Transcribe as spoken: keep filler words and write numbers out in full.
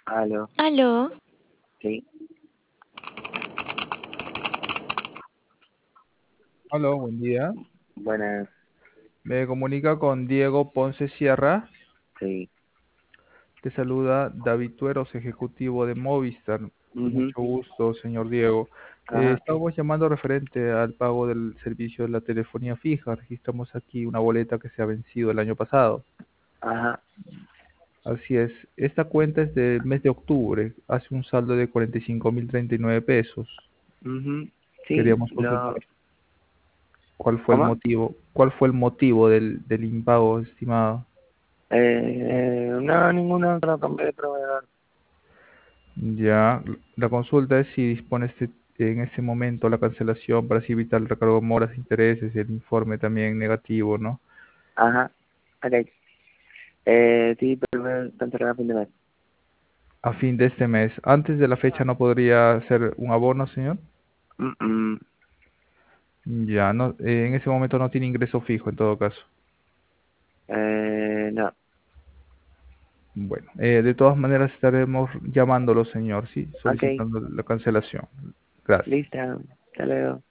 Aló, Aló, sí, Aló, buen día. buenas, Me comunica con Diego Ponce Sierra. sí. Te saluda David Tueros, ejecutivo de Movistar. Mhm. Mucho gusto, señor Diego. Eh, Ajá, estamos llamando referente al pago del servicio de la telefonía fija. Registramos aquí una boleta que se ha vencido el año pasado. ajá. Así es. Esta cuenta es del mes de octubre. Hace un saldo de cuarenta y cinco mil treinta y nueve pesos. Mhm. Sí, Queríamos consultar lo... cuál fue el ¿Cómo? motivo, cuál fue el motivo del, del impago estimado. Eh, no, ninguno, no cambié de proveedor. Ya, la consulta es si dispone este, en este momento la cancelación para así evitar el recargo de moras, intereses y el informe también negativo, ¿no? Ajá, ok. Eh, sí, pero me cancelar a fin de mes. A fin de este mes. Antes de la fecha no podría hacer un abono, señor. Mm, mm. Ya, no, eh, en ese momento no tiene ingreso fijo en todo caso. Eh, no, Bueno, eh, de todas maneras estaremos llamándolo, señor, sí, ok, solicitando la cancelación. Gracias. listo, hasta luego.